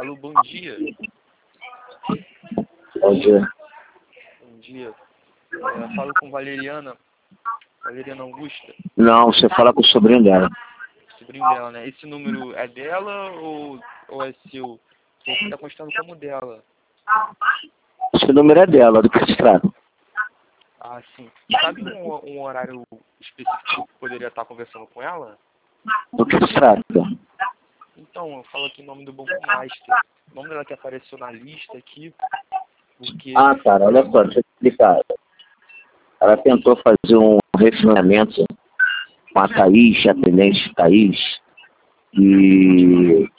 Alô, bom dia. Bom dia. Bom dia. Falo com Valeriana Augusta, Não, você fala com o sobrinho dela. sobrinho dela, né? Esse número é dela ou é seu? Você está constando como dela. Esse número é dela, do que se trata? Ah, sim. Sabe um horário específico que poderia estar conversando com ela? Do que se trata? Então, eu falo aqui em nome do Banco Master. O nome dela que apareceu na lista aqui, porque... Ah, cara, olha só, deixa eu te explicar. Ela tentou fazer um refinanciamento com a Thaís, a atendente Thaís, e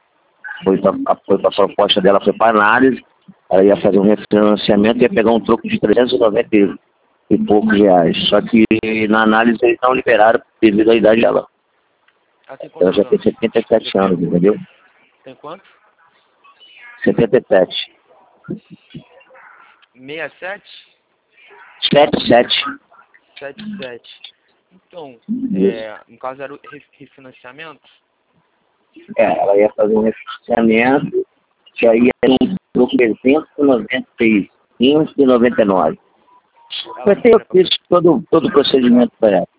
a proposta dela foi para análise. Ela ia fazer um refinanciamento e ia pegar um troco de 390 e poucos reais. Só que na análise eles não liberaram devido à idade dela. Ela tem Ela quantos já tem anos? 77 anos, entendeu? Tem quanto? 77. 67? 77. 77. Então, no caso era o refinanciamento? Ela ia fazer um refinanciamento que aí era um troco de 396, 599. Mas eu fiz todo o procedimento para ela.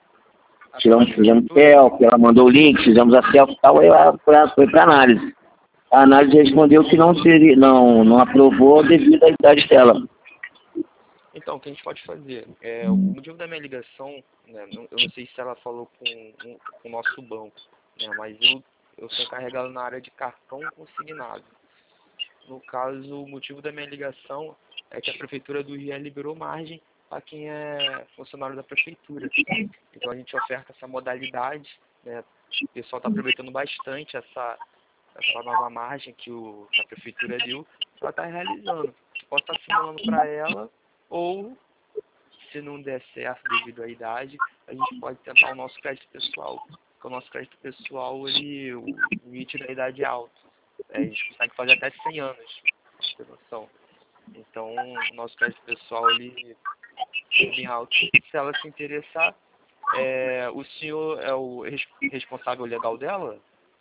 Fizemos selfie, ela mandou o link, fizemos a selfie e tal, aí ela foi para análise. A análise respondeu que não aprovou devido à idade dela. Então, o que a gente pode fazer? O motivo da minha ligação, né, eu não sei se ela falou com o nosso banco, né, mas eu sou encarregado na área de cartão consignado. No caso, o motivo da minha ligação é que a Prefeitura do Rio liberou margem para quem é funcionário da Prefeitura. Então a gente oferta essa modalidade, né? O pessoal está aproveitando bastante essa nova margem que a Prefeitura deu para estar realizando. Posso estar simulando para ela, ou, se não der certo devido à idade, a gente pode tentar o nosso crédito pessoal. Porque o nosso crédito pessoal, o limite da idade é alto. A gente consegue fazer até 100 anos, pra ter noção. Então, o nosso crédito pessoal, ele é bem alto. Se ela se interessar, o senhor é o responsável legal dela?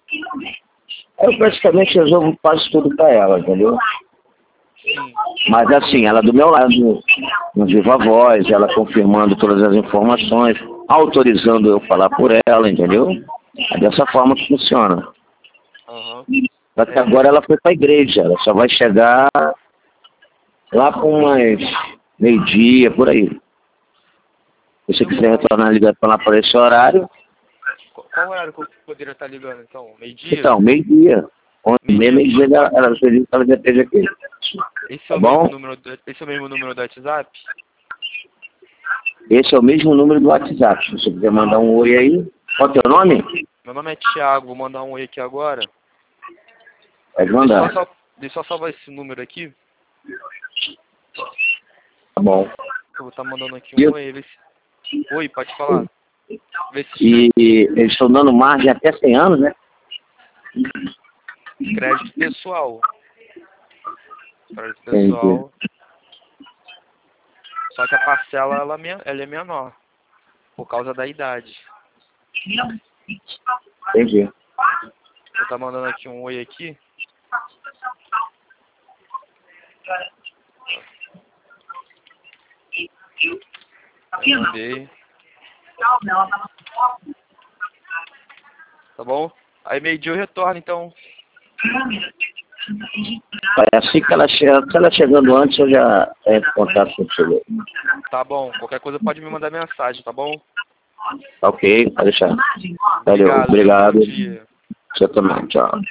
Eu praticamente resolvo quase tudo para ela, entendeu? Sim. Mas assim, ela do meu lado, no viva voz, ela confirmando todas as informações, autorizando eu falar por ela, entendeu? É dessa forma que funciona. Uhum. Só que agora ela foi para a igreja, ela só vai chegar lá com umas meio-dia, por aí. Se você quiser retornar a ligação lá para esse horário. Qual horário que eu poderia estar ligando, então? Meio-dia? Então, meio-dia. Meio-dia ela já esteja aqui. Esse Tá é o bom? mesmo número do WhatsApp? Esse é o mesmo número do WhatsApp. Se você quiser mandar um oi aí. Qual é o teu nome? Meu nome é Thiago, vou mandar um oi aqui agora. Pode mandar. Deixa eu só salvar esse número aqui. Tá bom. Eu vou estar mandando aqui um oi. Oi, pode falar. E eles estão dando margem até 100 anos, né? Crédito pessoal. Crédito pessoal. Só que a parcela ela é menor. Por causa da idade. Entendi. Vou estar mandando aqui um oi aqui. Eu mandei. Tá bom? Aí meio-dia eu retorno, então. Assim que ela chegando antes, eu já entro em contato com você. Tá bom. Qualquer coisa pode me mandar mensagem, tá bom? Ok, pode deixar. Valeu, obrigado. Bom dia. Você também, tchau.